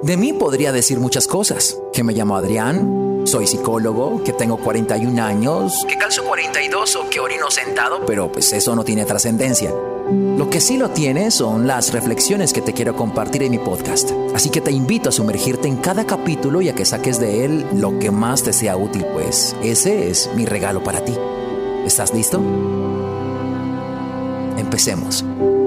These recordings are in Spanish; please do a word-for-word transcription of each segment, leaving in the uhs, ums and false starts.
De mí podría decir muchas cosas, que me llamo Adrián, soy psicólogo, que tengo cuarenta y un años, que calzo cuarenta y dos o que orino sentado, pero pues eso no tiene trascendencia. Lo que sí lo tiene son las reflexiones que te quiero compartir en mi podcast. Así que te invito a sumergirte en cada capítulo y a que saques de él lo que más te sea útil, pues ese es mi regalo para ti. ¿Estás listo? Empecemos.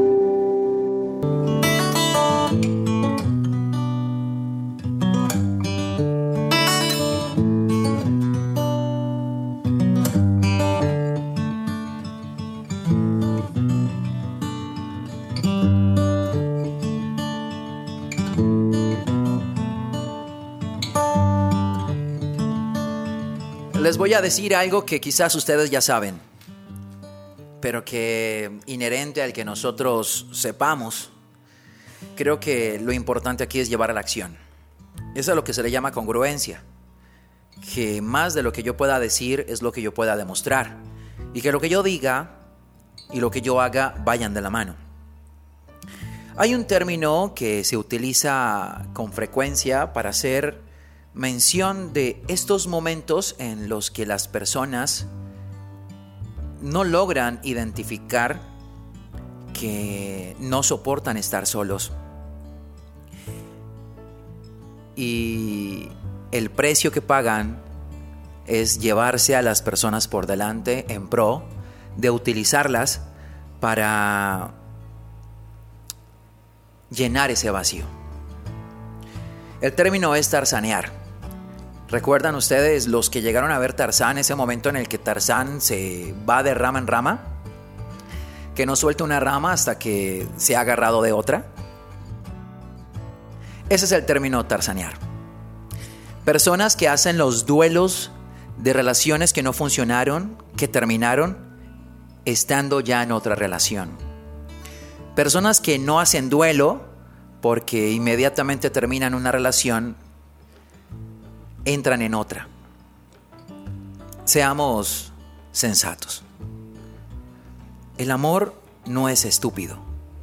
Les voy a decir algo que quizás ustedes ya saben, pero que inherente al que nosotros sepamos, creo que lo importante aquí es llevar a la acción. Eso es lo que se le llama congruencia, que más de lo que yo pueda decir es lo que yo pueda demostrar, y que lo que yo diga y lo que yo haga vayan de la mano. Hay un término que se utiliza con frecuencia para hacer mención de estos momentos en los que las personas no logran identificar que no soportan estar solos. Y el precio que pagan es llevarse a las personas por delante en pro de utilizarlas para llenar ese vacío. El término es tarzanear. ¿Recuerdan ustedes los que llegaron a ver Tarzán, ese momento en el que Tarzán se va de rama en rama? Que no suelta una rama hasta que se ha agarrado de otra. Ese es el término tarzanear. Personas que hacen los duelos de relaciones que no funcionaron, que terminaron, estando ya en otra relación. Personas que no hacen duelo porque inmediatamente terminan una relación, entran en otra. Seamos sensatos. El amor no es estúpido,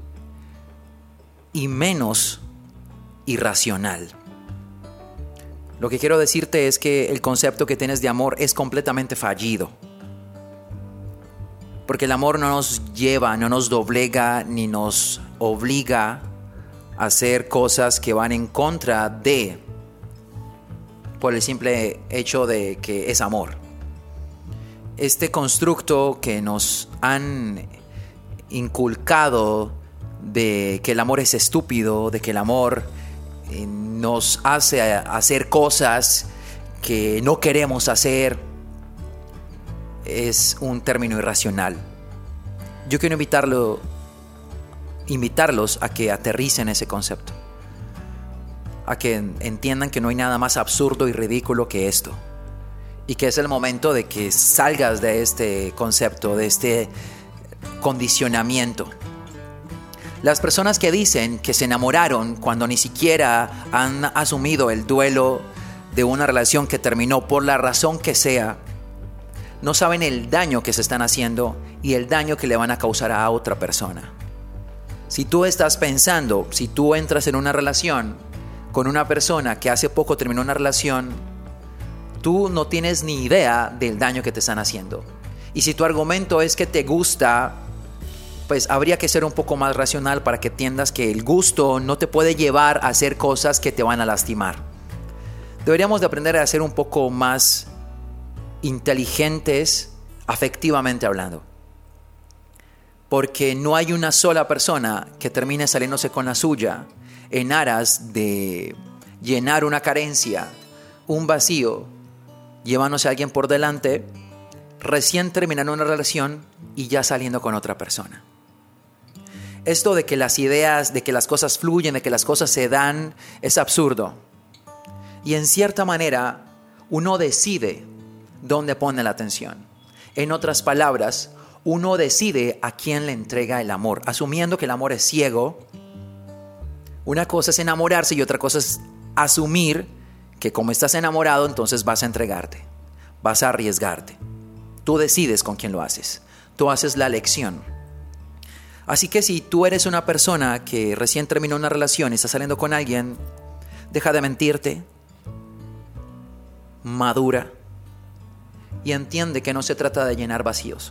y menos irracional. Lo que quiero decirte es que el concepto que tienes de amor es completamente fallido. Porque el amor no nos lleva, no nos doblega, ni nos obliga a hacer cosas que van en contra de, por el simple hecho de que es amor. Este constructo que nos han inculcado de que el amor es estúpido, de que el amor eh, nos hace hacer cosas que no queremos hacer, es un término irracional. Yo quiero invitarlo, invitarlos a que aterricen ese concepto, a que entiendan que no hay nada más absurdo y ridículo que esto, y que es el momento de que salgas de este concepto, de este condicionamiento. Las personas que dicen que se enamoraron cuando ni siquiera han asumido el duelo de una relación que terminó por la razón que sea, no saben el daño que se están haciendo y el daño que le van a causar a otra persona. Si tú estás pensando, si tú entras en una relación con una persona que hace poco terminó una relación, tú no tienes ni idea del daño que te están haciendo. Y si tu argumento es que te gusta, pues habría que ser un poco más racional para que entiendas que el gusto no te puede llevar a hacer cosas que te van a lastimar. Deberíamos de aprender a ser un poco más inteligentes afectivamente hablando. Porque no hay una sola persona que termine saliéndose con la suya en aras de llenar una carencia, un vacío, llevándose a alguien por delante, recién terminando una relación y ya saliendo con otra persona. Esto de que las ideas, de que las cosas fluyen, de que las cosas se dan, es absurdo. Y en cierta manera, uno decide dónde pone la atención. En otras palabras, uno decide a quién le entrega el amor, asumiendo que el amor es ciego. Una cosa es enamorarse y otra cosa es asumir que como estás enamorado, entonces vas a entregarte, vas a arriesgarte. Tú decides con quién lo haces, tú haces la elección. Así que si tú eres una persona que recién terminó una relación y está saliendo con alguien, Deja de mentirte. Madura. Y entiende que no se trata de llenar vacíos.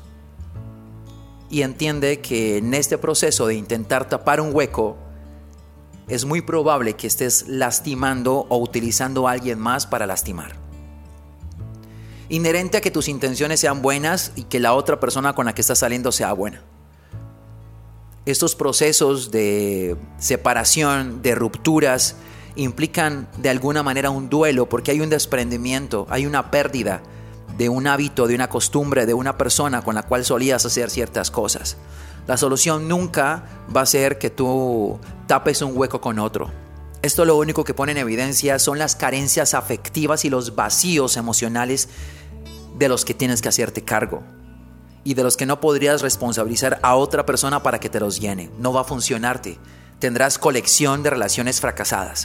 Y entiende que en este proceso de intentar tapar un hueco, es muy probable que estés lastimando o utilizando a alguien más para lastimar. Inherente a que tus intenciones sean buenas y que la otra persona con la que estás saliendo sea buena. Estos procesos de separación, de rupturas, implican de alguna manera un duelo porque hay un desprendimiento, hay una pérdida de un hábito, de una costumbre, de una persona con la cual solías hacer ciertas cosas. La solución nunca va a ser que tú tapes un hueco con otro. Esto lo único que pone en evidencia son las carencias afectivas y los vacíos emocionales de los que tienes que hacerte cargo y de los que no podrías responsabilizar a otra persona para que te los llene. No va a funcionarte. Tendrás colección de relaciones fracasadas.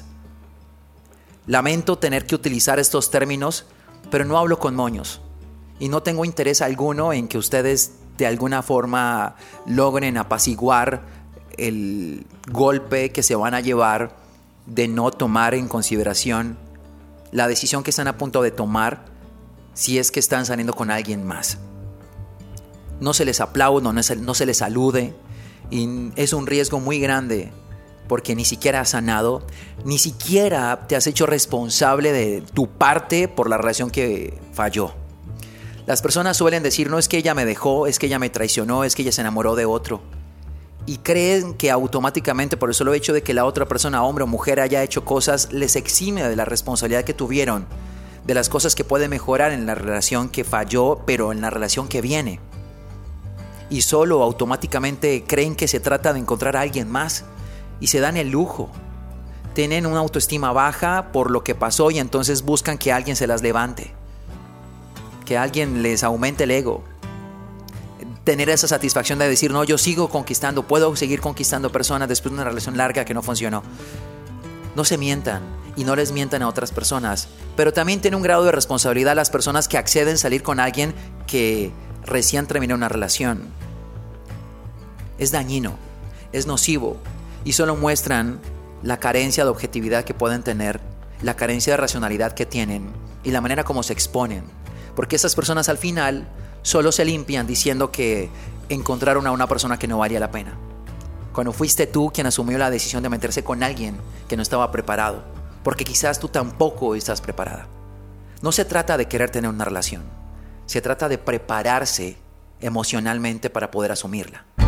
Lamento tener que utilizar estos términos, pero no hablo con moños y no tengo interés alguno en que ustedes de alguna forma logren apaciguar el golpe que se van a llevar de no tomar en consideración la decisión que están a punto de tomar si es que están saliendo con alguien más. No se les aplaude, no se, no se les salude y es un riesgo muy grande porque ni siquiera has sanado, ni siquiera te has hecho responsable de tu parte por la relación que falló. Las personas suelen decir, no es que ella me dejó, es que ella me traicionó, es que ella se enamoró de otro. Y creen que automáticamente por el solo hecho de que la otra persona, hombre o mujer, haya hecho cosas, les exime de la responsabilidad que tuvieron, de las cosas que puede mejorar en la relación que falló, pero en la relación que viene. Y solo automáticamente creen que se trata de encontrar a alguien más. Y se dan el lujo. Tienen una autoestima baja por lo que pasó y entonces buscan que alguien se las levante. Que alguien les aumente el ego. Tener esa satisfacción de decir, no, yo sigo conquistando, puedo seguir conquistando personas después de una relación larga que no funcionó. No se mientan y no les mientan a otras personas. Pero también tiene un grado de responsabilidad las personas que acceden a salir con alguien que recién terminó una relación. Es dañino, es nocivo. Y solo muestran la carencia de objetividad que pueden tener, la carencia de racionalidad que tienen y la manera como se exponen. Porque esas personas al final solo se limpian diciendo que encontraron a una persona que no valía la pena. Cuando fuiste tú quien asumió la decisión de meterse con alguien que no estaba preparado. Porque quizás tú tampoco estás preparada. No se trata de querer tener una relación. Se trata de prepararse emocionalmente para poder asumirla.